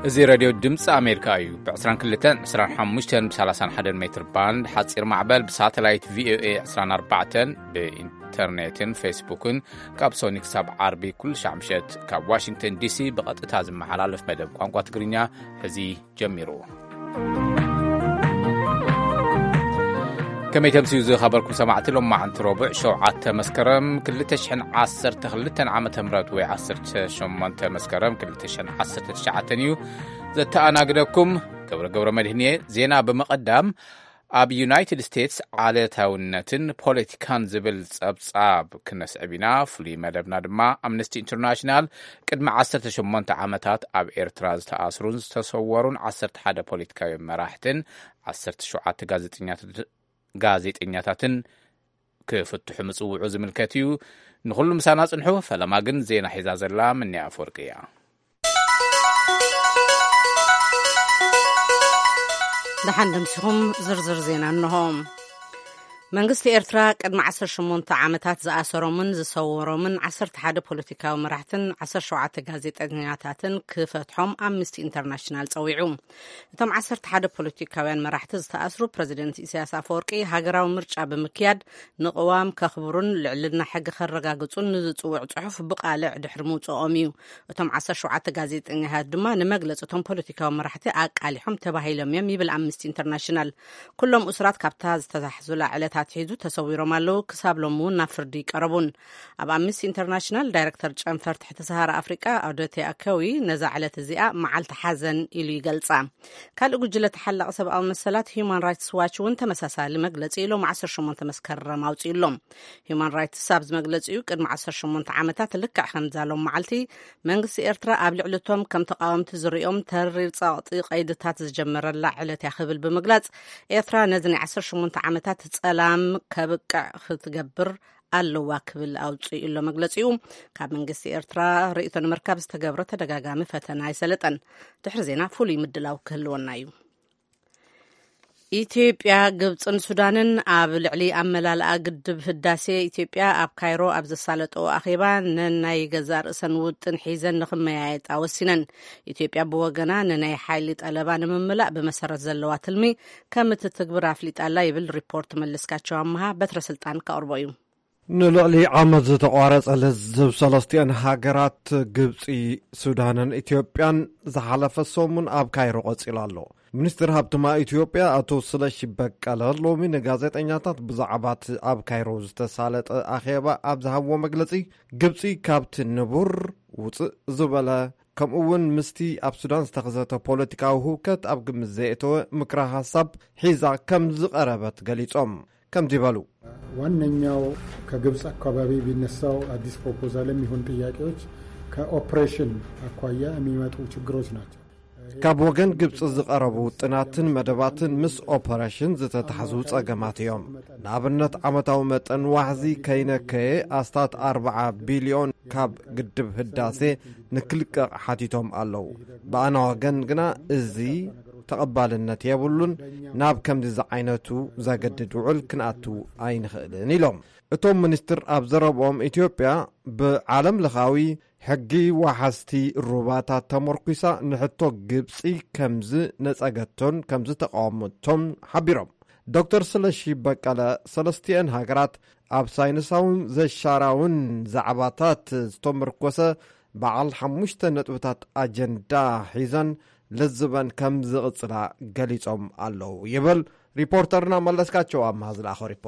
እዚ راديو ድምጽ ኣሜሪካ እዩ ብ22 25 31 ሜትር ባንድ ሓፂር ማዕበል ብሳተላይት VOA 24 ብኢንተርኔትን ፌስቡክን ካብ ሶኒክ ሳብ ዓርቢ ኩል ሻምሸት ካብ ዋሽንግተን ዲሲ ብቐጥታ ዝመሓላለፍ መደብ ቋንቋ ትግርኛ ሕዚ ጀሚሩ كما يتمسيو زي خبركم سمعت لهم مع انتروبع شوعات مسكرم كلتشحن 12 عامة مرات وي 10 شمانت مسكرم كلتشحن 10 تشعتنيو زتا أنا قدكم قبر مدهنية زينا بمقدم أب يونايتد ستيتس على تاونتن بوليتيكان زبل صاب كنس أبينا فلي مدبنا دما أمنستي انترناشنال قدم 10 شمانت عامتات أب إيرتراز تأسرون تصورون 10 حدا بوليتيكاوي مراحتن 10 شوعات ጋዜጠኛታትን ክፍትሑ ምጽውዑ ዝምልከት እዩ ንኹሉ ምሳና ጽንሑ ፈለማ ግን ዜና ሒዛ ዘላ ምን ያፈርቅ እያ دحندمسهم زرزر زينا انهم መንግስቲ ኤርትራ ቅድሚ 18 ዓመታት ዝኣሰሮምን ዝሰወሮምን 11 ፖለቲካዊ መራሕትን 17 ጋዜጠኛታትን ክፈትሖም ኣምነስቲ ኢንተርናሽናል ፀዊዑ እቶም 11 ፖለቲካውያን መራሕቲ ዝተኣስሩ ፕሬዚደንት ኢሳያስ አፈወርቂ ሃገራዊ ምርጫ ብምክያድ ንቅዋም ከኽብሩን ልዕልና ሕጊ ከረጋግጹን ንዝፅውዕ ጽሑፍ ብቃልዕ ድሕሪ ምውፅኦም እዩ እቶም 17 ጋዜጠኛታት ድማ ንመግለፂ እቶም ፖለቲካዊ መራሕቲ ኣቃሊሖም ተባሂሎም እዮም ይብል ኣምነስቲ ኢንተርናሽናል ኩሎም እስራት ካብታ ዝተዛሕዙላ ዕለታት ሒዙ ተሰዊሮም ኣለው ክሳብሎም እውን ናብ ፍርዲ ይቀረቡን ኣብ ኣምነስቲ ኢንተርናሽናል ዳይሬክተር ጨንፈር ትሕቲ ሰሃራ ኣፍሪቃ ኣውደቴ ኣከዊ ነዛ ዕለት እዚኣ መዓልቲ ሓዘን ኢሉ ይገልጻ ካልእ ጉጅለ ተሓላቕ ሰብኣዊ መሰላት ሂውማን ራይትስ ዋች እውን ተመሳሳሊ መግለፂ ኢሎም 18 መስከረም ኣውፂኢሎም ሂውማን ራይትስ ኣብ ዝመግለፂኡ ቅድሚ 18 ዓመታት ልክዕ ከምዛሎም መዓልቲ መንግስቲ ኤርትራ ኣብ ልዕልቶም ከም ተቃወምቲ ዝሪኦም ተሪር ጸቕጢ ቀይድታት ዝጀመረላ ዕለት ያኽብል ብምግላጽ ኤርትራ ነዚ ናይ 18 ዓመታት ጸላም ከብቅዕ ክትገብር ኣለዋ ክብል ኣውፂኢሎ መግለፂኡ ካብ መንግስቲ ኤርትራ ርእይቶ ንምርካብ ዝተገብረ ተደጋጋሚ ፈተና ይሰለጠን ድሕሪ ዜና ፍሉይ ምድላው ክህልወና እዩ ኢትዮጵያ ግብፅን ሱዳንን ኣብ ልዕሊ ኣመላልኣ ግድብ ህዳሴ ኢትዮጵያ ኣብ ካይሮ ኣብ ዘሳለጦ ኣኼባ ንናይ ገዛ ርእሰን ውጥን ሒዘን ንኽመያየጣ ወሲነን ኢትዮጵያ ብወገና ንናይ ሓይሊ ጠለባ ንምምላእ ብመሰረት ዘለዋ ትልሚ ከም እትትግብር ኣፍሊጣላ ይብል ሪፖርት መለስካቸው ኣምሃ በትረ ስልጣን ከቅርቦ እዩ ንልዕሊ ዓመት ዝተቋረጸ ለዝብ ሰለስቲአን ሃገራት ግብፂ ሱዳንን ኢትዮጵያን ዝሓለፈ ሰሙን ኣብ ካይሮ ቀፂሉ ኣሎ ሚኒስትር ሃብትማ ኢትዮጵያ አቶ ስለሺ በቀለ ሎሚ ንጋዜጠኛታት ብዛዕባት ኣብ ካይሮ ዝተሳለጠ ኣኼባ ኣብ ዝሃብዎ መግለጺ ግብፂ ካብቲ ንቡር ውፅእ ዝበለ ከምኡውን ምስቲ ኣብ ሱዳን ዝተኸሰተ ፖለቲካዊ ህውከት ኣብ ግምት ዘእተወ ምክረ ሃሳብ ሒዛ ከም ዝቐረበት ገሊጾም ከም ዝበሉ ዋነኛው ከግብፅ አካባቢ ቢነሳው አዲስ ፕሮፖዛልም ይሁን ጥያቄዎች ከኦፕሬሽን አኳያ የሚመጡ ችግሮች ናቸው ካብ ወገን ግብፂ ዝቐረቡ ጥናትን መደባትን ምስ ኦፐሬሽን ዝተታሕዙ ጸገማት እዮም ንኣብነት ዓመታዊ መጠን ዋሕዚ ከይነከየ ኣስታት 40 ቢልዮን ካብ ግድብ ህዳሴ ንክልቀቕ ሓቲቶም ኣለዉ ብኣና ወገን ግና እዚ ተቐባልነት የብሉን ናብ ከምዚ ዓይነቱ ዘገድድ ውዕል ክንኣቱ ኣይንኽእልን ኢሎም እቶም ሚኒስትር ኣብ ዘረብኦም ኢትዮጵያ ብዓለም ለኻዊ ሕጊ ዋሓስቲ ሩባታት ተመርኩሳ ንሕቶ ግብፂ ከምዚ ነጸገቶን ከምዚ ተቃወመቶም ሓቢሮም ዶክተር ስለሺ በቀለ ሰለስቲአን ሃገራት ኣብ ሳይንሳውን ዘሻራውን ዛዕባታት ዝተመርኮሰ በዓል 5 ነጥብታት ኣጀንዳ ሒዘን ለዝበን ከም ዝቕጽላ ገሊጾም ኣለዉ ይብል ሪፖርተርና መለስካቸው ኣምሃ ዝለኣኸ ሪፖርት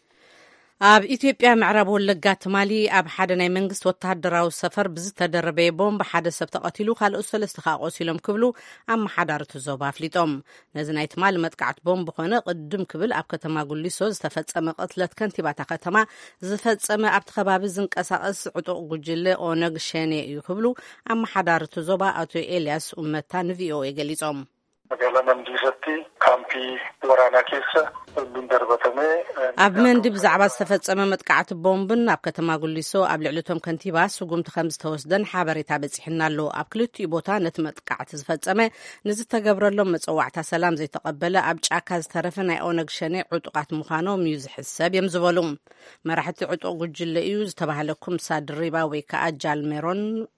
ኣብ ኢትዮጵያ ምዕራብ ወለጋ ትማሊ ኣብ ሓደ ናይ መንግስት ወተሃደራዊ ሰፈር ብዝተደረበ ቦምብ ሓደ ሰብ ተቐቲሉ ካልኦት 3 ቆሲሎም ክብሉ ኣመሓዳርቲ ዞባ ኣፍሊጦም ነዚ ናይ ትማሊ መጥቃዕቲ ቦምብ ኮነ ቅድም ክብል ኣብ ከተማ ጉሊሶ ዝተፈጸመ ቅትለት ከንቲባታ ከተማ ዝፈጸመ ኣብቲ ከባቢ ዝንቀሳቐስ ዕጡቕ ጉጅለ ኦነግ ሸኔ እዩ ክብሉ ኣመሓዳርቲ ዞባ ኣቶ ኤልያስ ኡመታ ንቪኦኤ ገሊጾም magaalaa Mandiisatti kaampii waraanaa keessa bombiin darbatame ኣብ መንዲ ብዛዕባ ዝተፈጸመ መጥቃዕቲ ቦምብን ኣብ ከተማ ጉሊሶ ኣብ ልዕልቶም ከንቲባ ስጉምቲ ከም ዝተወስደን ሓበሬታ በፂሕና ኣሎ ኣብ ክልቲኡ ቦታ ነቲ መጥቃዕቲ ዝፈጸመ ንዝተገብረሎም መፀዋዕታ ሰላም ዘይተቐበለ ኣብ ጫካ ዝተረፈ ናይ ኦነግ ሸኔ ዕጡቃት ምዃኖም እዩ ዝሕሰብ እዮም ዝበሉ መራሕቲ ዕጡቕ ጉጅለ እዩ ዝተባሃለ ኩምሳ ድሪባ ወይ ከዓ ጃልሜሮን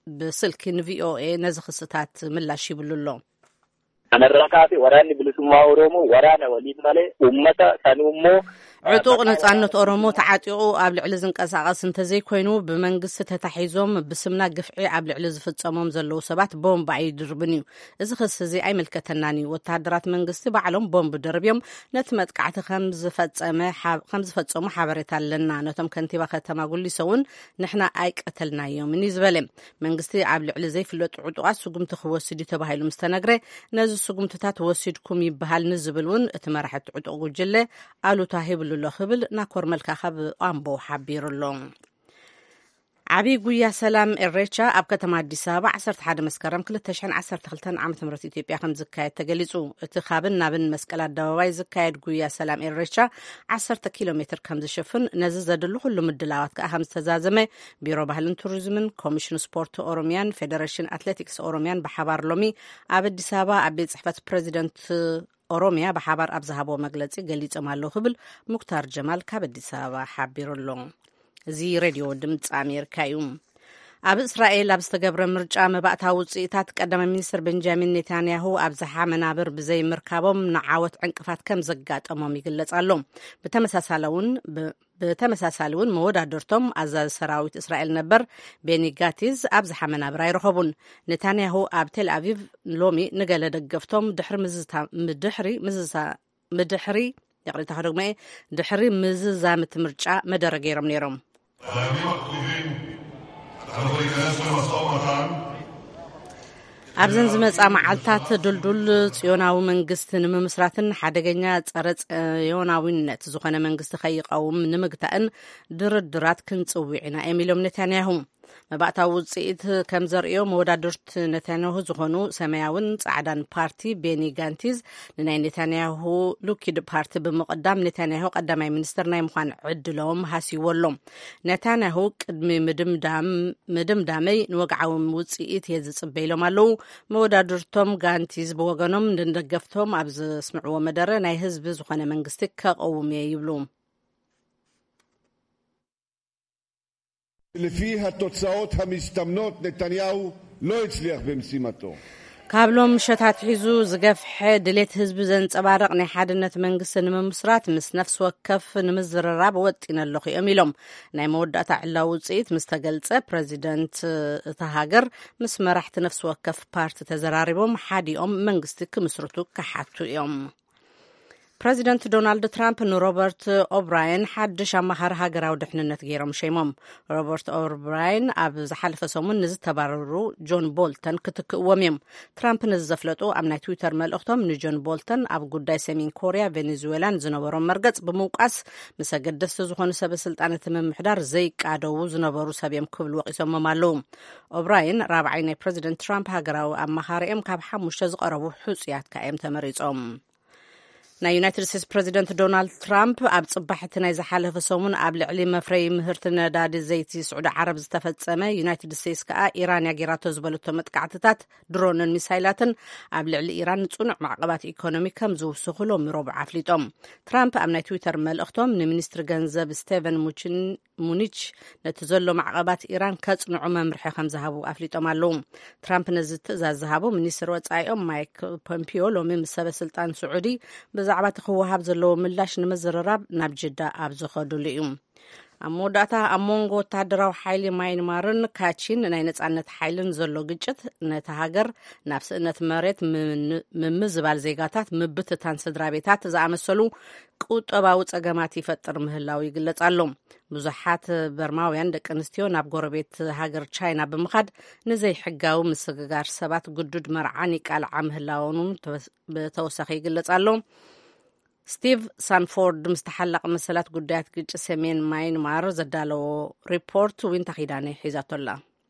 ብስልኪ ንቪኦኤ ነዚ ክስታት ምላሽ ይብሉ ኣሎ ኣነራካፊ ወራኒ ብልስማ ኦሮሞ ወራነ ወሊድ ማለ ኡመታ ሳኑሞ ዕጡቅ ነጻነት ኦሮሞ ተዓጢቁ ኣብ ልዕሊ ዝንቀሳቀስ እንተዘይኮይኑ ብመንግስቲ ተታሒዞም ብስምና ግፍዒ ኣብ ልዕሊ ዝፍጸሞም ዘለዉ ሰባት ቦምብ ኣይድርብን እዩ እዚ ክስ እዚ ኣይምልከተናን እዩ ወተሃደራት መንግስቲ ባዕሎም ቦምብ ደርብዮም ነቲ መጥቃዕቲ ከም ዝፈጸሙ ሓበሬታ ኣለና ነቶም ከንቲባ ከተማ ጉሊሶ እውን ንሕና ኣይቀተልናዮም እኒ ዝበለ መንግስቲ ኣብ ልዕሊ ዘይፍለጡ ዕጡቃት ስጉምቲ ክወስድ እዩ ተባሂሉ ምስ ተነግረ ነዚ ስጉምትታት ወሲድኩም ይበሃል ንዝብል እውን እቲ መራሕቲ ዕጡቅ ጉጅለ ኣሉታ ሂብሉ ሎ ክብል ናኮር መልካ ካብ ኣምቦ ሓቢሩሎ ዓብይ ጉያ ሰላም ኤሬቻ ኣብ ከተማ አዲስ አበባ 11 መስከረም 2012 ዓ.ም ኢትዮጵያ ከም ዝካየድ ተገሊጹ እቲ ካብን ናብን መስቀል አደባባይ ዝካየድ ጉያ ሰላም ኤሬቻ 10 ኪሎ ሜትር ከም ዝሽፍን ነዚ ዘድሉ ኩሉ ምድላዋት ከዓ ከም ዝተዛዘመ ቢሮ ባህልን ቱሪዝምን ኮሚሽን ስፖርት ኦሮሚያን ፌደሬሽን አትሌቲክስ ኦሮሚያን በሓባር ሎሚ ኣብ አዲስ አበባ ኣብ ቤት ጽሕፈት ፕሬዚደንት ኦሮሚያ በሓባር ኣብ ዝሃቦ መግለጺ ገሊጾም ኣለዉ ክብል ሙክታር ጀማል ካብ አዲስ አበባ ሓቢሩሎ እዚ ሬድዮ ድምፂ ኣሜሪካ እዩ ኣብ እስራኤል ኣብ ዝተገብረ ምርጫ መባእታዊ ውፅኢታት ቀዳማይ ሚኒስትር ቤንጃሚን ኔታንያሁ ኣብ ዝሓ መናብር ብዘይ ምርካቦም ንዓወት ዕንቅፋት ከም ዘጋጠሞም ይግለጽ ኣሎ ብተመሳሳሊ እውን መወዳደርቶም ኣዛዚ ሰራዊት እስራኤል ነበር ቤኒ ጋቲዝ ኣብ ዝሓ መናብር ኣይረኸቡን ኔታንያሁ ኣብ ቴል አቪቭ ሎሚ ንገለ ደገፍቶም ድሕሪ ምዝዛምቲ ምርጫ መደረ ገይሮም ነይሮም ኣብዘን ዝመጻ መዓልታት ድልዱል ጽዮናዊ መንግስቲ ንምምስራትን ሓደገኛ ጸረ ጽዮናዊነት ዝኾነ መንግስቲ ከይቀውም ንምግታእን ድርድራት ክንጽውዕ ኢና ኤሚሎም ኔታንያሁ መባእታዊ ውፅኢት ከም ዘርእዮ መወዳድርት ኔታንያሁ ዝኾኑ ሰማያውን ጻዕዳን ፓርቲ ቤኒ ጋንቲዝ ንናይ ኔታንያሁ ሉኪድ ፓርቲ ብምቕዳም ኔታንያሁ ቀዳማይ ሚኒስትር ናይ ምዃን ዕድሎም ሃሲዎሎም ኔታንያሁ ቅድሚ ምድምዳመይ ንወግዓዊ ውፅኢት የዝጽበይሎም ኣለዉ መወዳድርቶም ጋንቲዝ ብወገኖም እንደገፍቶም ኣብ ዝስምዕዎ መደረ ናይ ህዝቢ ዝኾነ መንግስቲ ከቐውም እየ ይብሉ לפי התוצאות המסתמנות נתניהו לא הצליח במשימתו ካብሎም ምሸታት ሒዙ ዝገፍሐ ድሌት ህዝቢ ዘንጸባርቕ ናይ ሓድነት መንግስቲ ንምምስራት ምስ ነፍሲ ወከፍ ንምዝርራብ ወጢነ ኣለኹ እዮም ኢሎም ናይ መወዳእታ ዕላዊ ውፅኢት ምስ ተገልጸ ፕረዚደንት እታ ሃገር ምስ መራሕቲ ነፍሲ ወከፍ ፓርቲ ተዘራሪቦም ሓዲኦም መንግስቲ ክምስርቱ ክሓቱ እዮም ፕሬዚደንት ዶናልድ ትራምፕ ንሮበርት ኦብራየን ሓድሽ ኣማኻሪ ሃገራዊ ድሕንነት ገይሮም ሸይሞም ሮበርት ኦብራየን ኣብ ዝሓለፈ ሰሙን ንዝተባረሩ ጆን ቦልተን ክትክእዎም እዮም ትራምፕ ነዚ ዘፍለጡ ኣብ ናይ ትዊተር መልእኽቶም ንጆን ቦልተን ኣብ ጉዳይ ሰሜን ኮርያ ቬኔዙዌላን ዝነበሮም መርገጽ ብምውቃስ ምስ ኣገደስቲ ዝኾኑ ሰበስልጣናት ምምሕዳር ዘይቃደው ዝነበሩ ሰብ እዮም ክብል ወቂሶሞም ኣለዉ ኦብራየን ራብዓይ ናይ ፕሬዚደንት ትራምፕ ሃገራዊ ኣማኻሪ እዮም ካብ 5 ዝቐረቡ ሕፁያት ከዓ እዮም ተመሪጾም ናይ ዩናይትድ ስቴትስ ፕሬዚደንት ዶናልድ ትራምፕ ኣብ ጽባሕቲ ናይ ዝሓለፈ ሰሙን ኣብ ልዕሊ መፍረይ ምህርቲ ነዳዲ ዘይቲ ስዑድ ዓረብ ዝተፈጸመ ዩናይትድ ስቴትስ ከዓ ኢራን ያጌራቶ ዝበለቶ መጥቃዕትታት ድሮንን ሚሳይላትን ኣብ ልዕሊ ኢራን ጽኑዕ ማዕቀባት ኢኮኖሚ ከም ዝውስኹ ሎሚ ረቡዕ ኣፍሊጦም ትራምፕ ኣብ ናይ ትዊተር መልእኽቶም ንሚኒስትሪ ገንዘብ ስቴቨን ሙኒች ነቲ ዘሎ ማዕቀባት ኢራን ከጽንዑ መምርሒ ከም ዝሃቡ ኣፍሊጦም ኣለዉ ትራምፕ ነዚ ትእዛዝ ዝሃቡ ሚኒስትር ወጻኢኦም ማይክ ፖምፒዮ ሎሚ ምስ ሰበስልጣን ስዑዲ ብዛዕባ እቲ ክወሃብ ዘለዎ ምላሽ ንምዝርራብ ናብ ጅዳ ኣብ ዝኸዱሉ እዩ ኣብ መወዳእታ ኣብ ሞንጎ ወታደራዊ ሓይሊ ማይንማርን ካቺን ናይ ነጻነት ሓይልን ዘሎ ግጭት ነቲ ሃገር ናብ ስእነት መሬት ምምዝባል ዜጋታት ምብትታን ስድራ ቤታት ዝኣመሰሉ ቁጠባዊ ጸገማት ይፈጥር ምህላው ይግለጽ ኣሎ ብዙሓት በርማውያን ደቂ ኣንስትዮ ናብ ጎረቤት ሃገር ቻይና ብምኻድ ንዘይ ሕጋዊ ምስግጋር ሰባት ግዱድ መርዓን ይቃልዓ ምህላውን ብተወሳኺ ይግለጽ ኣሎ ስቲቭ ሳንፎርድ ምስተሓላቕ መሰላት ጉዳያት ግጭት ሰሜን ማይንማር ዘዳለዎ ሪፖርት ዊንታ ኺዳነ ሒዛቶላ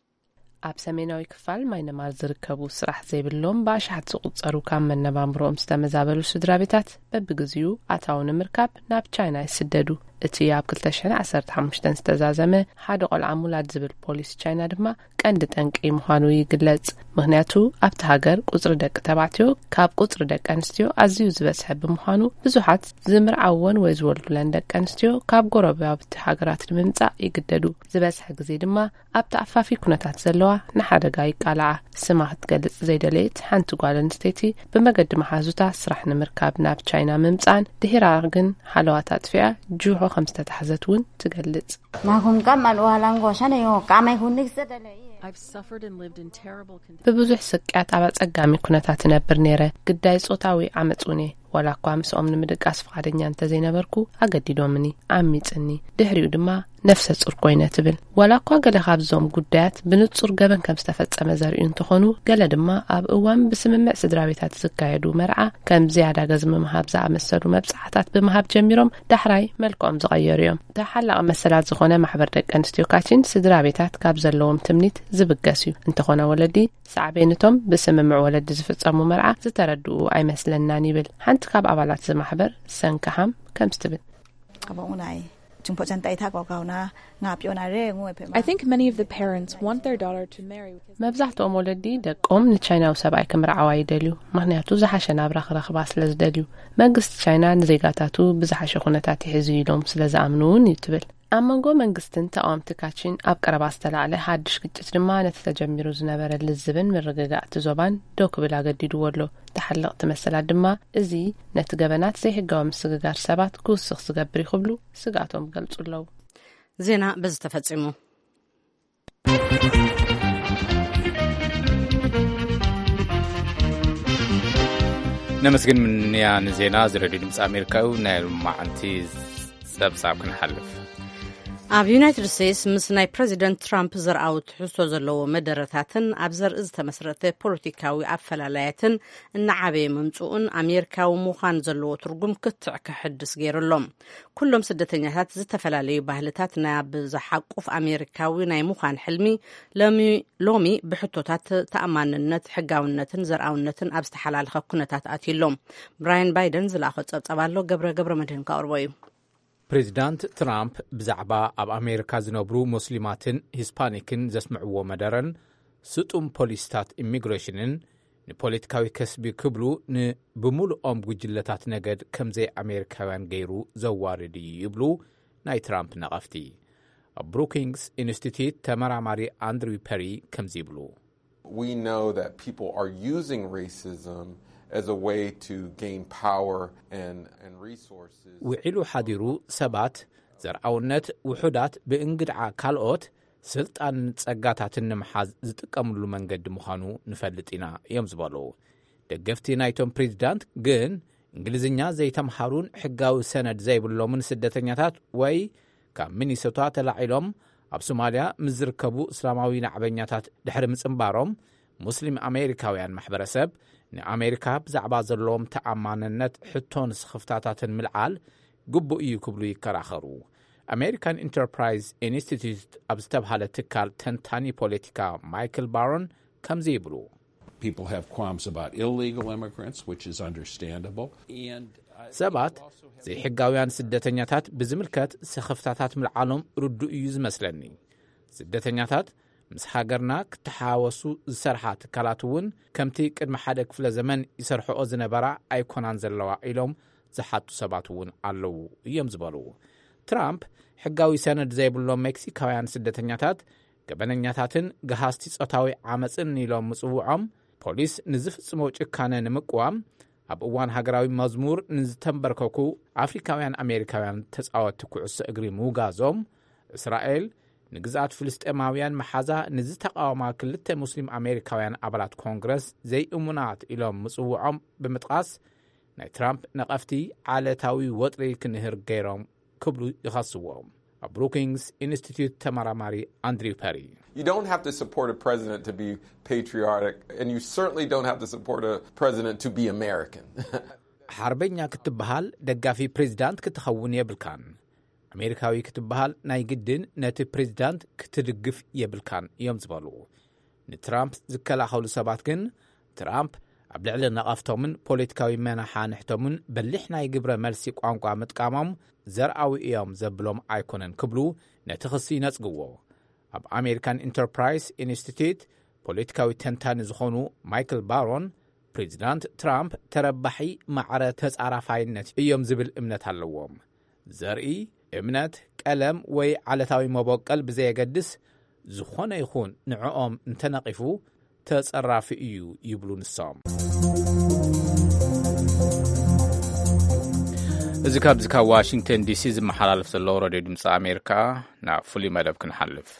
ኣብ ሰሜናዊ ክፋል ማይንማር ዝርከቡ ስራሕ ዘይብሎም ብኣሽሓት ዝቁጸሩ ካብ መነባብሮኦም ዝተመዛበሉ ስድራ ቤታት በብግዚኡ ኣታው ንምርካብ ናብ ቻይና ይስደዱ እቲ ኣብ 2015 ዝተዛዘመ ሓደ ቆልዓ ሙላድ ዝብል ፖሊስ ቻይና ድማ ቀንዲ ጠንቂ ምዃኑ ይግለጽ። ምክንያቱ ኣብቲ ሃገር ቁጽሪ ደቂ ተባዕትዮ ካብ ቁጽሪ ደቂ ኣንስትዮ ኣዝዩ ዝበዝሐ ብምዃኑ ብዙሓት ዝምርዓወን ወይ ዝወልዱለን ደቂ ኣንስትዮ ካብ ጎረቤት ሃገራት ንምምጻእ ይግደዱ። ዝበዝሐ ግዜ ድማ ኣብቲ ኣፋፊ ኩነታት ዘለዋ ንሓደጋ ይቃልዓ። ስማ ክትገልጽ ዘይደለየት ሓንቲ ጓል ኣንስተይቲ ብመገዲ መሓዙታ ስራሕ ንምርካብ ናብ ቻይና ምምጻን ድሕራ ግን ሓለዋት ኣጥፊኣ ጁሆ ከም ዝተታሕዘት እውን ትገልጽ። ብብዙሕ ስቅያት ኣብ ኣጸጋሚ ኩነታት ነብር ነይረ። ግዳይ ጾታዊ ዓመጹኔ ወላ እኳ ምስኦም ንምድቃስ ፈቃደኛ እንተዘይነበርኩ ኣገዲዶምኒ ዓሚጽኒ ድሕሪኡ ድማ ነፍሰ ጹር ኮይነ ትብል። ወላ እኳ ገለ ካብዞም ጉዳያት ብንጹር ገበን ከም ዝተፈጸመ ዘርእዩ እንትኾኑ ገለ ድማ ኣብ እዋን ብስምምዕ ስድራ ቤታት ዝካየዱ መርዓ ከም ዝያዳ ገዝሚ ምሃብ ዝኣመሰሉ መብጻሕታት ብምሃብ ጀሚሮም ዳሕራይ መልክዖም ዝቐየሩ እዮም። ተሓላቕ መሰላት ዝኾነ ማሕበር ደቂ ኣንስትዮ ካቺን ስድራ ቤታት ካብ ዘለዎም ትምኒት ዝብገስ እዩ። እንተኾነ ወለዲ ሳዕቤነቶም ብስምምዕ ወለዲ ዝፍጸሙ መርዓ ዝተረድኡ ኣይመስለናን ይብል። ሓንቲ ካብ ኣባላት ዝማሕበር ሰንካሃም ከም ስትብል I think many of the parents want their daughter to marry. መብዛሕትኦም ወለዲ ደቆም ንቻይናዊ ሰብኣይ ክምርዓዋ ይደልዩ። ምክንያቱ ዝሓሸ ናብራ ክረኽባ ስለዝደልዩ። መንግስቲ ቻይና ንዜጋታቱ ብዝሓሸ ኩነታት ይሕዙ ኢሎም ስለዝኣምኑ እውን ይትብል። ኣብ መንጎ መንግስትን ተቃወምቲ ካቺን ኣብ ቀረባ ዝተላዕለ ሓድሽ ግጭት ድማ ነቲ ተጀሚሩ ዝነበረ ልዝብን ምርግጋእቲ ዞባን ደው ክብል ኣገዲድዎ ኣሎ። ተሓለቕቲ መሰላት ድማ እዚ ነቲ ገበናት ዘይሕጋዊ ምስግጋር ሰባት ክውስኽ ዝገብር ይኽብሉ ስጋቶም ገልጹ ኣለዉ። ዜና በዚ ተፈጺሙ። ነመስግን ምንያ ንዜና ዝረድዩ ድምፂ ኣሜሪካዊ ናይ ማዓንቲ ጸብጻብ ክንሓልፍ። ኣብ ዩናይትድ ስቴትስ ምስ ናይ ፕሬዚደንት ትራምፕ ዘርኣዊ ትሕዝቶ ዘለዎ መደረታትን ኣብ ዘርኢ ዝተመስረተ ፖለቲካዊ ኣፈላላያትን እናዓበየ መምጽኡን ኣሜሪካዊ ምዃን ዘለዎ ትርጉም ክትዕ ክሕድስ ገይሩሎም። ኩሎም ስደተኛታት ዝተፈላለዩ ባህልታት ናብ ዝሓቁፍ ኣሜሪካዊ ናይ ምዃን ሕልሚ ሎሚ ብሕቶታት ተኣማንነት ሕጋውነትን ዘርኣውነትን ኣብ ዝተሓላለኸ ኩነታት ኣትሎም። ብራያን ባይደን ዝለኣኾ ጸብጻብ ኣሎ። ገብረ መድህን ካቅርቦ እዩ። ፕሬዚዳንት ትራምፕ ብዛዕባ ኣብ ኣሜሪካ ዝነብሩ ሙስሊማትን ሂስፓኒክን ዘስምዕዎ መደረን ስጡም ፖሊስታት ኢሚግሬሽንን ንፖለቲካዊ ከስቢ ክብሉ ብሙሉኦም ጉጅለታት ነገድ ከምዘይ ኣሜሪካውያን ገይሩ ዘዋርድ ይብሉ ናይ ትራምፕ ነቐፍቲ። ኣብ ብሩኪንግስ ኢንስቲትዩት ተመራማሪ አንድሩ ፐሪ ከምዚ ይብሉ። We know that people are using racism as a way to gain power and resources. ውዒሉ ሓዲሩ ሰባት ዘርኣውነት ውሑዳት ብእንግድዓ ካልኦት ስልጣንን ጸጋታትን ንምሓዝ ዝጥቀምሉ መንገዲ ምዃኑ ንፈልጥ ኢና እዮም ዝበሉ። ደገፍቲ ናይቶም ፕሬዚዳንት ግን እንግሊዝኛ ዘይተምሃሩን ሕጋዊ ሰነድ ዘይብሎምን ስደተኛታት ወይ ካብ ሚኒሶታ ተላዒሎም ኣብ ሶማልያ ምዝርከቡ እስላማዊ ናዕበኛታት ድሕሪ ምጽምባሮም ሙስሊም ኣሜሪካውያን ማሕበረሰብ ንኣሜሪካ ብዛዕባ ዘለዎም ተኣማንነት ሕቶን ስኽፍታታትን ምልዓል ግቡእ እዩ ክብሉ ይከራኸሩ። ኣሜሪካን ኢንተርፕራይዝ ኢንስቲትዩት ኣብ ዝተብሃለ ትካል ተንታኒ ፖለቲካ ማይክል ባሮን ከምዚ ይብሉ። People have qualms about illegal immigrants, which is understandable. ሰባት ዘይሕጋውያን ስደተኛታት ብዝምልከት ስኽፍታታት ምልዓሎም ርዱእ እዩ ዝመስለኒ። ስደተኛታት ምስ ሃገርና ክተሓወሱ ዝሰርሓ ትካላት እውን ከምቲ ቅድሚ ሓደ ክፍለ ዘመን ይሰርሕኦ ዝነበራ ኣይኮናን ዘለዋ ኢሎም ዝሓቱ ሰባት እውን ኣለዉ እዮም ዝበሉ። ትራምፕ ሕጋዊ ሰነድ ዘይብሎም ሜክሲካውያን ስደተኛታት ገበነኛታትን ገሃስቲ ጾታዊ ዓመፅን ኢሎም ምጽውዖም ፖሊስ ንዝፍጽሞ ጭካነ ንምቅዋም ኣብ እዋን ሃገራዊ መዝሙር ንዝተንበርከኩ ኣፍሪካውያን ኣሜሪካውያን ተጻወቲ ኩዕሶ እግሪ ምውጋዞም እስራኤል ንግዛት ፍልስጤማውያን መሓዛ ንዝተቃወማ ክልተ ሙስሊም ኣሜሪካውያን ኣባላት ኮንግረስ ዘይእሙናት ኢሎም ምጽውዖም ብምጥቃስ ናይ ትራምፕ ነቐፍቲ ዓለታዊ ወጥሪ ክንህር ገይሮም ክብሉ ይኸስዎም። ኣብ ብሩኪንግስ ኢንስቲትዩት ተመራማሪ አንድሩ ፐሪ You don't have to support a president to be patriotic, and you certainly don't have to support a president to be American. ሓርበኛ ክትበሃል ደጋፊ ፕሬዚዳንት ክትኸውን የብልካን። ኣሜሪካዊ ክትበሃል ናይ ግድን ነቲ ፕሬዚዳንት ክትድግፍ የብልካን እዮም ዝበሉ። ንትራምፕ ዝከላኸሉ ሰባት ግን ትራምፕ ኣብ ልዕሊ ነቐፍቶምን ፖለቲካዊ መናሓንሕቶምን በሊሕ ናይ ግብረ መልሲ ቋንቋ ምጥቃሞም ዘርኣዊ እዮም ዘብሎም ኣይኮነን ክብሉ ነቲ ክሲ ነጽግዎ። ኣብ ኣሜሪካን ኢንተርፕራይዝ ኢንስቲትዩት ፖለቲካዊ ተንታኒ ዝኾኑ ማይክል ባሮን ፕሬዚዳንት ትራምፕ ተረባሒ ማዕረ ተጻራፋይነት እዮም ዝብል እምነት ኣለዎም። ዘርኢ እምነት ቀለም ወይ ዓለታዊ መበቀል ብዘየገድስ ዝኾነ ይኹን ንዕኦም እንተነቂፉ ተጸራፊ እዩ ይብሉ ንሶም። እዚ ካብዚ ካብ ዋሽንግተን ዲሲ ዝመሓላለፍ ዘሎ ሬድዮ ድምፂ ኣሜሪካ ናብ ፍሉይ መደብ ክንሓልፍ።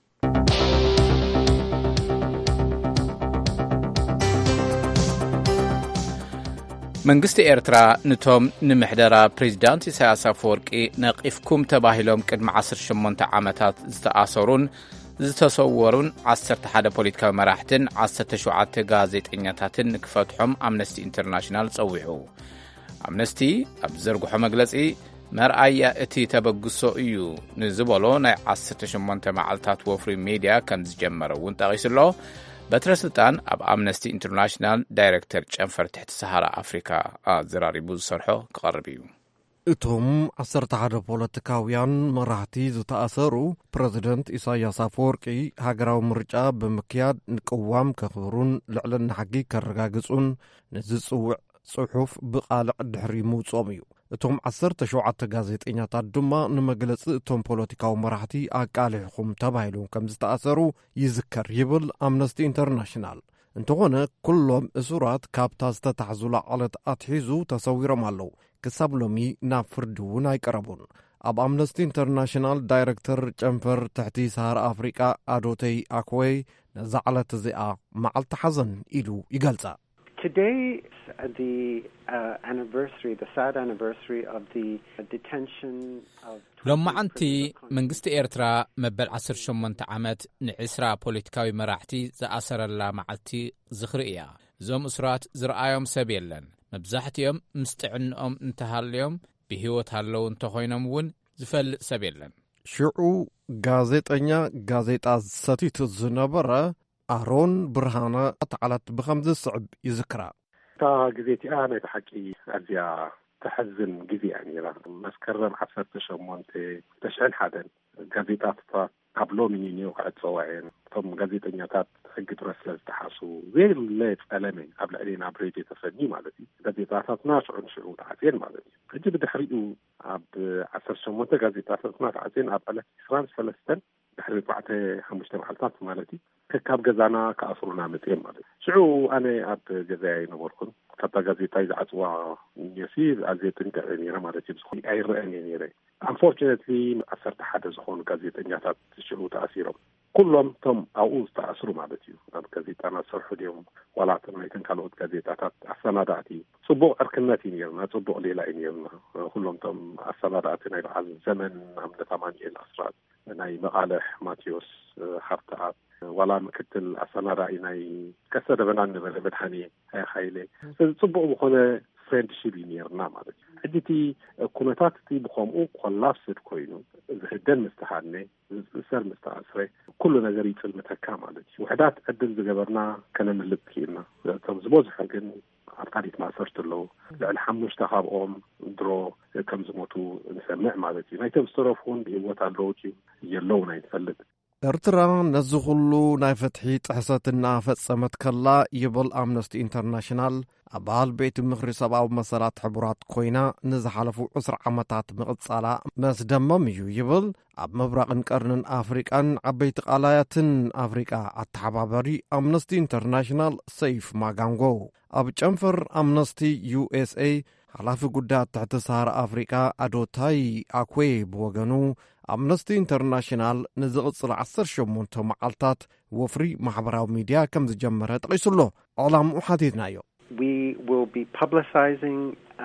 መንግስቲ ኤርትራ ነቶም ንምሕደራ ፕሬዚዳንት ኢሳያስ አፈወርቂ ነቂፍኩም ተባሂሎም ቅድሚ 18 ዓመታት ዝተኣሰሩን ዝተሰወሩን 11 ፖለቲካዊ መራሕትን 17 ጋዜጠኛታትን ክፈትሖም ኣምነስቲ ኢንተርናሽናል ጸዊዑ። ኣምነስቲ ኣብ ዘርግሖ መግለጺ መርኣያ እቲ ተበግሶ እዩ ንዝበሎ ናይ 18 መዓልታት ወፍሪ ሚድያ ከም ዝጀመረ እውን ጠቒሱሎ። በትረ ስልጣን ኣብ ኣምነስቲ ኢንተርናሽናል ዳይሬክተር ጨንፈር ትሕቲ ሰሃራ ኣፍሪካ ዝራሪቡ ዝሰርሖ ክቐርብ እዩ። እቶም 11 ፖለቲካውያን መራሕቲ ዝተኣሰሩ ፕረዚደንት ኢሳያስ አፈወርቂ ሃገራዊ ምርጫ ብምክያድ ንቅዋም ከኽብሩን ልዕልና ሓጊ ከረጋግጹን ንዝጽውዕ ጽሑፍ ብቓልዕ ድሕሪ ምውጾም እዩ። እቶም 17 ጋዜጠኛታት ድማ ንመግለጺ እቶም ፖለቲካዊ መራሕቲ ኣቃሊሕኹም ተባሂሎም ከም ዝተኣሰሩ ይዝከር ይብል ኣምነስቲ ኢንተርናሽናል። እንተኾነ ኩሎም እሱራት ካብታ ዝተታሕዙላ ዓለት ኣትሒዙ ተሰዊሮም ኣለዉ። ክሳብ ሎሚ ናብ ፍርዲ እውን ኣይቀረቡን። ኣብ ኣምነስቲ ኢንተርናሽናል ዳይሬክተር ጨንፈር ትሕቲ ሰሃራ ኣፍሪቃ ኣዶተይ ኣክወይ ነዛ ዓለት እዚኣ መዓልቲ ሓዘን ኢሉ ይገልጻ። Today, the anniversary, the sad anniversary of the detention of... ሎማዓንቲ መንግስቲ ኤርትራ መበል 18 ዓመት ን20 ፖለቲካዊ መራሕቲ ዝኣሰረላ መዓልቲ ዝኽሪ እያ። እዞም እስራት ዝረኣዮም ሰብ የለን። መብዛሕትኦም ምስ ጥዕንኦም እንተሃልዮም ብህይወት ኣለዉ እንተኾይኖም እውን ዝፈልጥ ሰብ የለን። ሽዑ ጋዜጠኛ ጋዜጣ ሰቲት ዝነበረ ኣሮን ብርሃነ ኣተዓላት ብኸምዚ ስዕብ ይዝክራ። እታ ግዜቲኣ ናይ ሓቂ ኣዝያ ተሐዝን ጊዜ ነይራ። መስከረም 1891 ጋዜጣታት ኣብ ሎሚ ኒው ክዕፅዋዕን እቶም ጋዜጠኛታት ሕጊ ጥረት ስለ ዝተሓሱ ዘየለ ጸለመ ኣብ ልዕሊና ኣብ ሬድዮ ተፈኒ ማለት እዩ። ጋዜጣታትና ሽዑ ተዓፅየን ማለት እዩ። ሕጂ ብድሕሪኡ ኣብ 18 ጋዜጣታትና ተዓፅየን ኣብ ዕለት 23 ድሕሪ 4-5 መዓልታት ማለት እዩ ካብ ገዛና ከኣስሩና መፅኦም ማለት እዩ። ሽዑ ኣነ ኣብ ገዛይ ነበርኩን ካብታ ጋዜጣ ዝዓፅዋ ነሲ ኣዝየ ጥንቀቕ ነይረ ማለት እዩ። ዝኾነ ኣይረአን ነይረ። አንፎርቹኔትሊ 11 ዝኾኑ ጋዜጠኛታት ሽዑ ተኣሲሮም ኩሎም ቶም ኣብኡ ዝተኣስሩ ማለት እዩ። ኣብ ጋዜጣና ዝሰርሑ ድዮም ዋላቶም ናይተን ካልኦት ጋዜጣታት ኣሰናዳእቲ ጽቡቕ ዕርክነት እዩ ነርና፣ ጽቡቕ ሌላ እዩ ነርና። ኩሎም ቶም ኣሰናዳእቲ ናይ በዓል ዘመን ኣምነት ኣማኒኤል ኣስራት፣ ናይ መቃልሕ ማቴዎስ ሃብተኣብ፣ ዋላ ምክትል ኣሰናዳኢ ናይ ቀስተ ደበና ንበለ መድሓኒ ሃይለ ጽቡቕ ዝኾነ ፍሬንድሺፕ እዩ ነርና ማለት እዩ። ሕጂቲ ኩነታት እቲ ብኸምኡ ኮላፕስድ ኮይኑ ዝህደን ምስተሃድነ ዝእሰር ምስተኣስረ ኩሉ ነገር ይጽልምተካ ማለት እዩ። ውሕዳት ዕድል ዝገበርና ከነምልጥ ክኢልና እቶም ዝበዝሑ ግን ኣብ ካሊእ ማእሰርት ኣለዉ። ልዕሊ 5 ካብኦም ድሮ ከም ዝሞቱ ንሰምዕ ማለት እዩ። ናይቶም ዝተረፉን ብህይወት ኣለዉ የለዉ ናይ ንፈልጥ። ኤርትራ ነዚ ኩሉ ናይ ፍትሒ ጥሕሰት እናፈጸመት ከላ ይብል ኣምነስቲ ኢንተርናሽናል ኣባል ቤት ምኽሪ ሰብኣዊ መሰላት ሕቡራት ኮይና ንዝሓለፉ 20 ዓመታት ምቕጻላ መስደመም እዩ ይብል። ኣብ ምብራቕን ቀርንን ኣፍሪቃን ዓበይቲ ቃላያትን ኣፍሪቃ ኣተሓባበሪ ኣምነስቲ ኢንተርናሽናል ሰይፍ ማጋንጎ ኣብ ጨንፈር ኣምነስቲ USA ሓላፊ ጉዳያት ትሕቲ ሰሃራ ኣፍሪቃ ኣዶታይ ኣክዌ ብወገኑ ኣምነስቲ ኢንተርናሽናል ንዝቕጽል 18 መዓልታት ወፍሪ ማሕበራዊ ሚድያ ከም ዝጀመረ ጠቒሱሎ። ዕላምኡ ሓቲትናዮ We will be publicizing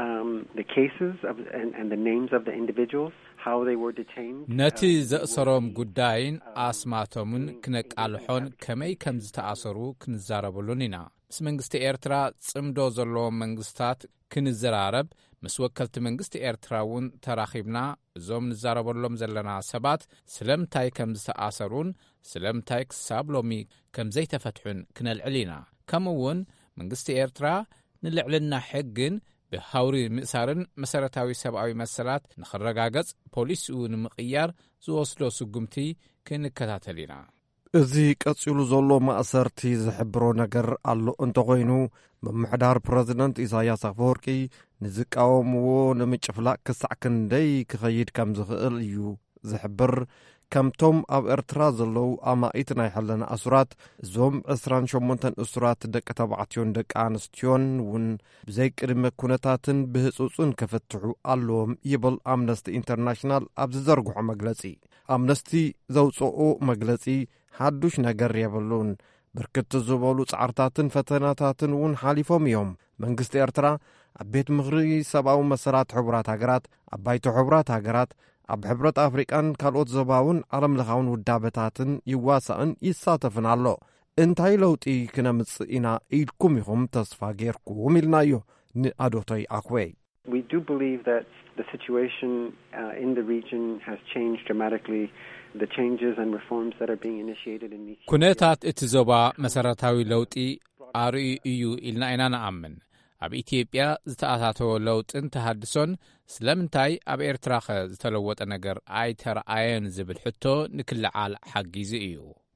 the cases and the names of the individuals, how they were detained. ነቲ ዘእሰሮም ጉዳይን ኣስማቶምን ክነቃልሖን ከመይ ከም ዝተኣሰሩ ክንዛረበሉን ኢና። ምስ መንግስቲ ኤርትራ ጽምዶ ዘለዎም መንግስታት ክንዘራረብ ምስ ወከልቲ መንግስቲ ኤርትራ እውን ተራኺብና እዞም ንዛረበሎም ዘለና ሰባት ስለምንታይ ከም ዝተኣሰሩን ስለምንታይ ክሳብ ሎሚ ከም ዘይተፈትሑን ክነልዕል ኢና። ከምኡውን መንግስቲ ኤርትራ ንልዕልና ሕግን ብሃውሪ ምእሳርን መሰረታዊ ሰብኣዊ መሰላት ንኽረጋገጽ ፖሊሲኡ ንምቕያር ዝወስዶ ስጉምቲ ክንከታተል ኢና። እዚ ቀጺሉ ዘሎ ማእሰርቲ ዝሕብሮ ነገር ኣሎ እንተኾይኑ ምምሕዳር ፕረዚደንት ኢሳያስ ኣፈወርቂ ንዝቃወምዎ ንምጭፍላቕ ክሳዕ ክንደይ ክኸይድ ከም ዝኽእል እዩ ዝሕብር። ከምቶም ኣብ ኤርትራ ዘለዉ ኣማኢት ናይ ሕለና ኣሱራት እዞም 28 እሱራት ደቂ ተባዕትዮን ደቂ ኣንስትዮን እውን ብዘይ ቅድመ ኩነታትን ብህፁፅን ከፈትሑ ኣለዎም ይብል ኣምነስቲ ኢንተርናሽናል ኣብ ዝዘርግሖ መግለጺ። ኣምነስቲ ዘውፅኦ መግለጺ ሓዱሽ ነገር የብሉን። ብርክት ዝበሉ ጻዕርታትን ፈተናታትን እውን ሓሊፎም እዮም። መንግስቲ ኤርትራ ኣብ ቤት ምኽሪ ሰብኣዊ መሰላት ሕቡራት ሃገራት፣ ኣብ ባይቶ ሕቡራት ሃገራት፣ ኣብ ሕብረት ኣፍሪቃን ካልኦት ዞባውን ዓለም ለኻውን ውዳበታትን ይዋሳእን ይሳተፍን ኣሎ። እንታይ ለውጢ ክነምጽእ ኢና ኢልኩም ኢኹም ተስፋ ጌርኩም ኢልናዮ ንኣዶቶይ ኣኽወይ። We do believe that the situation in the region has changed dramatically. The changes and reforms that are being initiated in Ethiopia. ኩነታት እቲ ዞባ መሰረታዊ ለውጢ ኣርኢ እዩ ኢልና ኢና ንኣምን። ኣብ ኢትዮጵያ ዝተኣታተወ ለውጥን ተሃድሶን ስለምንታይ ኣብ ኤርትራ ኸ ዝተለወጠ ነገር ኣይተረኣየን ዝብል ሕቶ ንክልዓል ሓጊዙ እዩ።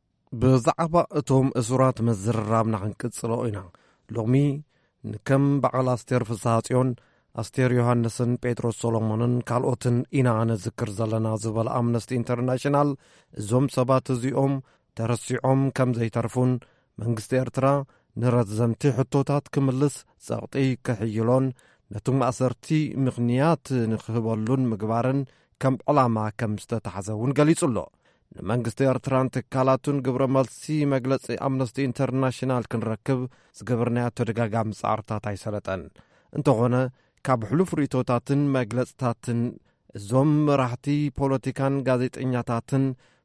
ብዛዕባ እቶም እሱራት መዝርራብና ክንቅጽሎ ኢና። ሎሚ ንከም በዓል ኣስቴር ፍስሓጽዮን፣ ኣስቴር ዮሃንስን፣ ጴጥሮስ ሶሎሞንን ካልኦትን ኢና ነዝክር ዘለና ዝበል ኣምነስቲ ኢንተርናሽናል እዞም ሰባት እዚኦም ተረሲዖም ከም ዘይተርፉን መንግስቲ ኤርትራ ንረዘምቲ ሕቶታት ክምልስ ጸቕጢ ክሕይሎን ነቲ ማእሰርቲ ምኽንያት ንክህበሉን ምግባርን ከም ዕላማ ከም ዝተታሕዘውን ገሊጹሎ። ንመንግስቲ ኤርትራን ትካላቱን ግብረ መልሲ መግለጺ ኣምነስቲ ኢንተርናሽናል ክንረክብ ዝገበርናዮ ተደጋጋሚ ጻዕርታት ኣይሰለጠን። እንተኾነ ካብ ሕሉፍ ርእቶታትን መግለጽታትን እዞም መራሕቲ ፖለቲካን ጋዜጠኛታትን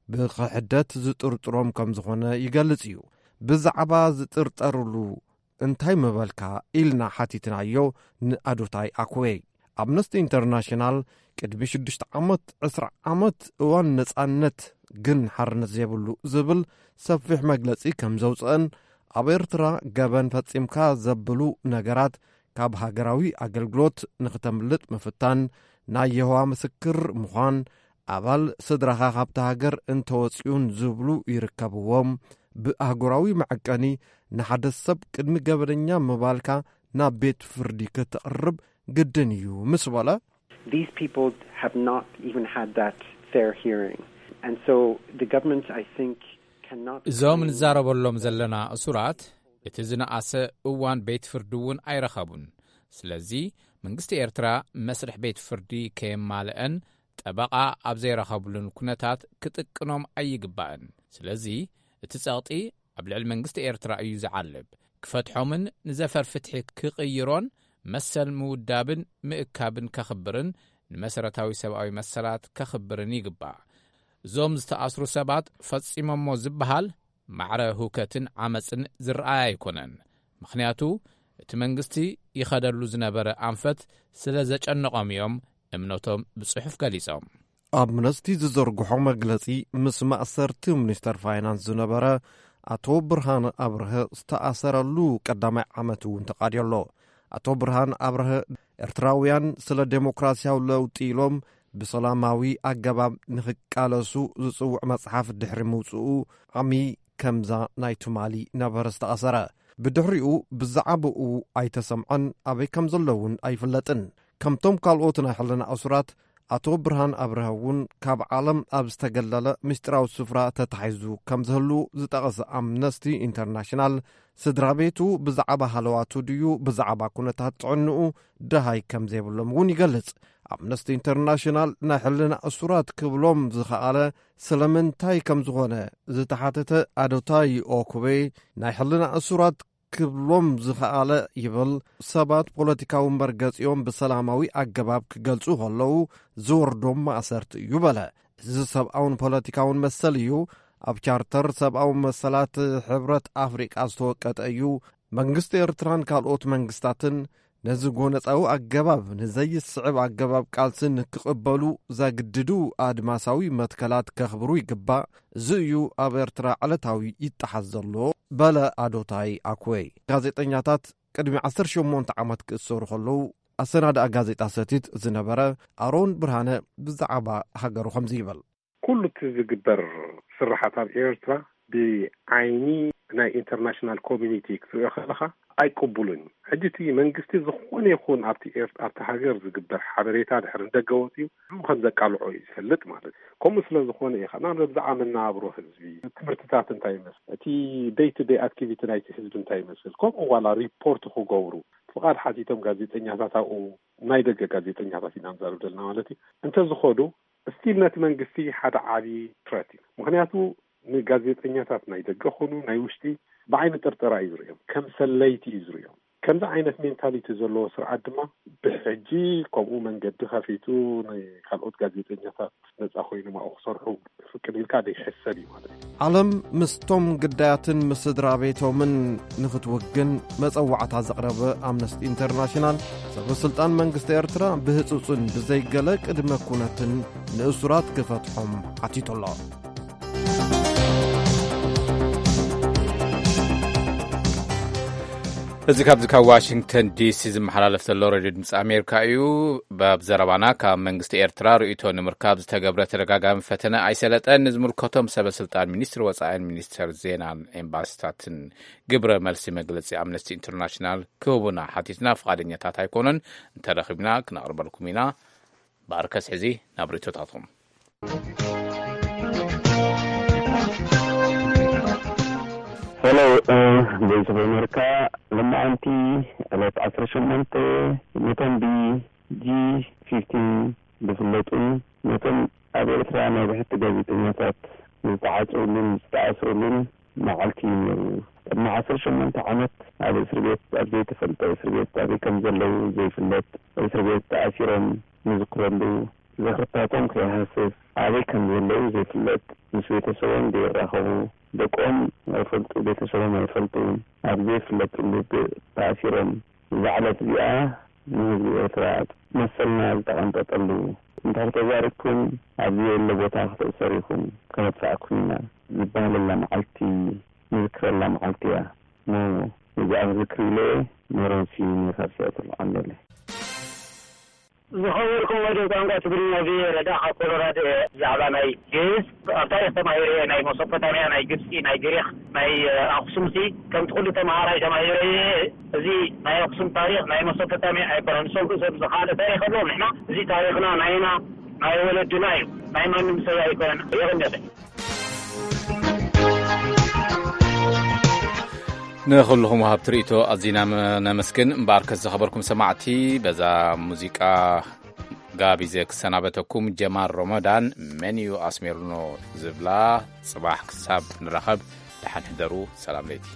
ብኽሕደት ዝጥርጥሮም ከም ዝኾነ ይገልጽ እዩ። ብዛዕባ ዝጥርጠርሉ እንታይ መበልካ ኢልና ሓቲትናዮ ንኣዶታይ ኣክወይ። ኣምነስቲ ኢንተርናሽናል ቅድሚ 6 ዓመት 10 ዓመት እዋን ነጻነት ግን ሓርነት ዘይብሉ ዝብል ሰፊሕ መግለጺ ከም ዘውፅአን ኣብ ኤርትራ ገበን ፈጺምካ ዘብሉ ነገራት ካብ ሃገራዊ ኣገልግሎት ንኽተምልጥ ምፍታን፣ ናይ የህዋ ምስክር ምዃን፣ ኣባል ስድራኻ ካብቲ ሃገር እንተወፂኡን ዝብሉ ይርከብዎም። ብኣህጉራዊ መዐቀኒ ንሓደ ሰብ ቅድሚ ገበነኛ ምባልካ ናብ ቤት ፍርዲ ክትቕርብ ግድን እዩ ምስ በለ These people have not even had that fair hearing. And so the government, I think, cannot... እዞም ንዛረበሎም ዘለና እሱራት እቲ ዝነኣሰ እዋን ቤት ፍርዲ እውን ኣይረኸቡን። ስለዚ መንግስቲ ኤርትራ መስርሕ ቤት ፍርዲ ከየማልአን ጠበቓ ኣብ ዘይረኸብሉን ኩነታት ክጥቅኖም ኣይግባእን። ስለዚ እቲ ጸቕጢ ኣብ ልዕሊ መንግስቲ ኤርትራ እዩ ዝዓልብ። ክፈትሖምን ንዘፈር ፍትሒ ክቕይሮን መሰል ምውዳብን ምእካብን ከኽብርን ንመሰረታዊ ሰብኣዊ መሰላት ከኽብርን ይግባእ። እዞም ዝተኣስሩ ሰባት ፈጺሞሞ ዝበሃል ማዕረ ህውከትን ዓመፅን ዝረኣይ ኣይኮነን። ምኽንያቱ እቲ መንግስቲ ይኸደሉ ዝነበረ ኣንፈት ስለ ዘጨነቖም እዮም እምነቶም ብጽሑፍ ገሊጾም። ኣምነስቲ ዝዘርግሖ መግለጺ ምስ ማእሰርቲ ሚኒስተር ፋይናንስ ዝነበረ ኣቶ ብርሃን ኣብርሀ ዝተኣሰረሉ ቀዳማይ ዓመት እውን ተቓድየሎ። ኣቶ ብርሃን ኣብርሀ ኤርትራውያን ስለ ዴሞክራሲያዊ ለውጢ ኢሎም ብሰላማዊ ኣገባብ ንኽቃለሱ ዝጽውዕ መጽሓፍ ድሕሪ ምውፅኡ ዓሚ ከምዛ ናይ ቱማሊ ነበረ ዝተኣሰረ። ብድሕሪኡ ብዛዕባኡ ኣይተሰምዐን፣ ኣበይ ከም ዘለውን ኣይፍለጥን። ከምቶም ካልኦት ናይ ሕልና እሱራት ኣቶ ብርሃን ኣብርሀ እውን ካብ ዓለም ኣብ ዝተገለለ ምስጢራዊ ስፍራ ተታሒዙ ከም ዝህሉ ዝጠቐሰ ኣምነስቲ ኢንተርናሽናል ስድራ ቤቱ ብዛዕባ ሃለዋቱ ድዩ ብዛዕባ ኩነታት ጥዕንኡ ድሃይ ከም ዘይብሎም እውን ይገልጽ። ኣምነስቲ ኢንተርናሽናል ናይ ሕልና እሱራት ክብሎም ዝኸኣለ ስለምንታይ ከም ዝኾነ ዝተሓተተ ኣዶታይ ኦኩቤ ናይ ሕልና እሱራት ክብሎም ዝኸኣለ ይብል ሰባት ፖለቲካዊ መርገጺኦም ብሰላማዊ ኣገባብ ክገልጹ ከለዉ ዝወርዶም ማእሰርቲ እዩ በለ። እዚ ሰብኣውን ፖለቲካውን መሰል እዩ። ኣብ ቻርተር ሰብኣዊ መሰላት ሕብረት ኣፍሪቃ ዝተወቀጠ እዩ። መንግስቲ ኤርትራን ካልኦት መንግስታትን ነዚ ጎነፃዊ ኣገባብ ንዘይስዕብ ኣገባብ ቃልስን ክቕበሉ ዘግድዱ ኣድማሳዊ መትከላት ከኽብሩ ይግባእ። እዚ እዩ ኣብ ኤርትራ ዕለታዊ ይጠሓስ ዘሎ በለ ኣዶታይ ኣኩወይ። ጋዜጠኛታት ቅድሚ 18 ዓመት ክእሰሩ ከለዉ ኣሰናድኣ ጋዜጣ ሰቲት ዝነበረ ኣሮን ብርሃነ ብዛዕባ ሃገሩ ከምዚ ይበል። ኩሉ እቲ ዝግበር ስራሓት ኣብ ኤርትራ ብዓይኒ ናይ ኢንተርናሽናል ኮሚኒቲ ክትሪኦ ከለኻ ኣይቅቡሉን። ሕጂ እቲ መንግስቲ ዝኾነ ይኹን ኣብቲ ሃገር ዝግበር ሓበሬታ ድሕሪ እንደገወት እዩ ከም ዘቃልዖ እዩ ዝፈልጥ ማለት እዩ። ከምኡ ስለ ዝኾነ ኢኻ ብዛዕባ መናብሮ ህዝቢ ትምህርትታት እንታይ ይመስል፣ እቲ ዴይ ቱ ዴይ ኣክቲቪቲ ናይቲ ህዝቢ እንታይ ይመስል፣ ከምኡ ዋላ ሪፖርት ክገብሩ ፍቃድ ሓቲቶም ጋዜጠኛታት ኣብኡ ናይ ደገ ጋዜጠኛታት ኢና ንዛረብ ዘለና ማለት እዩ እንተዝኸዱ እስቲል ነቲ መንግስቲ ሓደ ዓብዪ ትረት እዩ። ምክንያቱ ንጋዜጠኛታት ናይ ደገ ኾኑ ናይ ውሽጢ ብዓይኒ ጥርጥራ እዩ ዝርኦም፣ ከም ሰለይቲ እዩ ዝርኦም። ከምዚ ዓይነት ሜንታሊቲ ዘለዎ ስርዓት ድማ ብሕጂ ከምኡ መንገዲ ከፊቱ ናይ ካልኦት ጋዜጠኛታት ነፃ ኮይኑ ማኡ ክሰርሑ ፍቅድ ኢልካ ደይሕሰብ እዩ ማለት እዩ። ዓለም ምስቶም ግዳያትን ምስ ስድራ ቤቶምን ንኽትውግን መፀዋዕታ ዘቕረበ ኣምነስቲ ኢንተርናሽናል ሰበስልጣን መንግስቲ ኤርትራ ብህፁፅን ብዘይገለ ቅድመ ኩነትን ንእሱራት ክፈትሖም ሓቲቶሎ። እዚ ካብ ዋሽንግተን ዲሲ ዝመሓላለፍ ዘሎ ሬድዮ ድምፂ ኣሜሪካ እዩ። ብዘረባና ካብ መንግስቲ ኤርትራ ርእቶ ንምርካብ ዝተገብረ ተደጋጋሚ ፈተነ ኣይሰለጠን ንዝምልከቶም ሰበስልጣን ሚኒስትሪ ወፃኢን ሚኒስተር ዜናን ኤምባሲታትን ግብረ መልሲ መግለፂ ኣምነስቲ ኢንተርናሽናል ክህቡና ሓቲትና ፍቃደኛታት ኣይኮነን። እንተረኺብና ክነቕርበልኩም ኢና። ባርከስ ሕዚ ናብ ርእቶታቶም Hello, Voice of America. لما أنت على 18 نتنبي G15 بفلتون نتن أبيترا أنا بحث جازيتينيات تعاصرون معلتي مع 18 عمت على إسرائيل أبدي تفلت إسرائيل أبي كم زلوا زي فلت إسرائيل تأثيرا نذكرهم ذكرتهم كهاسف أبي كم زلوا زي فلت نسوي تسوين دي راهو دقوم يفلتو بيتسوهم يفلتو أبدي فلت اللي تأثيرهم زعلت بيئة نهز بإثرات مثلنا التقنط طلو انتهر تجاركم أبدي اللي بوتاخت أسريكم كانت فأكونا يبال الله معلتي نذكر الله معلتي مو يجعل ذكري ليه نرنسي نخرسات العنة ليه زخوركم وجه كانوا تقولون في رداء قرارات زعلاني جيس طريق تماهيري ناي مصطفى ناي جبسي ناي جريخ ناي أقسمسي كم تقول تماهيري تماهيري زي ناي أقسم تاريخ ناي مصطفى تامي أي برنسون كسب زخالة تاريخ اللون إحنا زي تاريخنا ناينا ناي ولد ناي ما نمسي أيكون يغني نخلهم وهاب تريتو أزينا نمسكن مبارك زخبركم سمعتي بذا موسيقى غابي زيك سنابتكم جمال رمضان منيو أسميرنو زبلا صباح كساب نرخب لحن حدرو سلام ليتي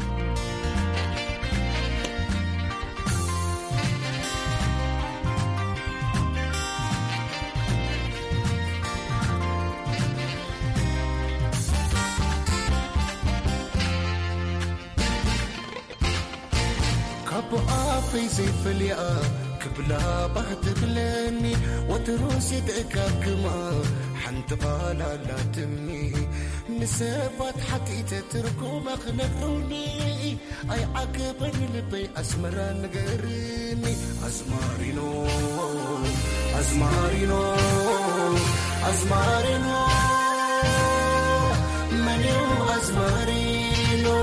في سيف الياء كبلا بحت بلني وتروسي تكاكما حنت بالا لا تمي نسبات حكيت تركو مخنقوني اي عقبني لبي اسمرا نغرني ازمارينو ازمارينو ازمارينو منيو ازمارينو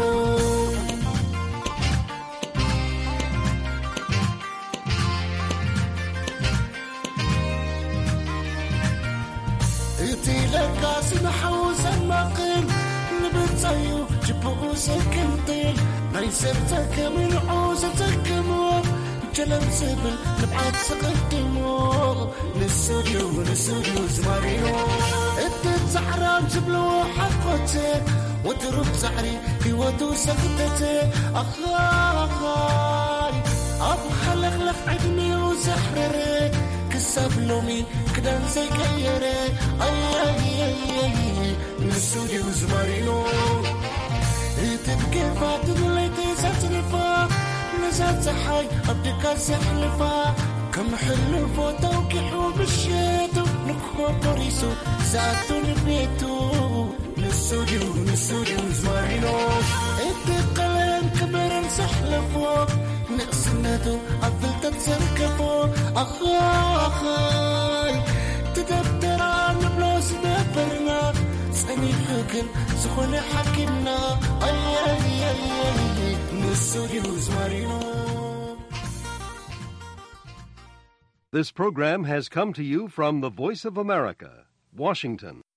لكاسن حوز المقيم نبتايو جبقو سكنتين نايسبتك من عوزتك مو جلم سبل نبعد سقدمو نسوديو زمارينو التزعرام جبلو حقوتك وترب زعري هيوتو سكتتي أخاي أبو خلق عدني وزحرري كسب لومي كدان زي كيري اي نسودي وزمارينو تبقى فاتن اللي تيساتنفا نزات صحي أبدك زحلفا كم حلو فوتوكحو بالشيتو نكو بوريسو ساعتو لبيتو نسوديو زمارينو اتقلن كبرن سحلفو نقسنتو أفضل تتسركفو أخاي تدبتران بلوس نبرنا سأني فكر سخوني حكينا أي نسوديو زمارينو. This program has come to you from the Voice of America, Washington.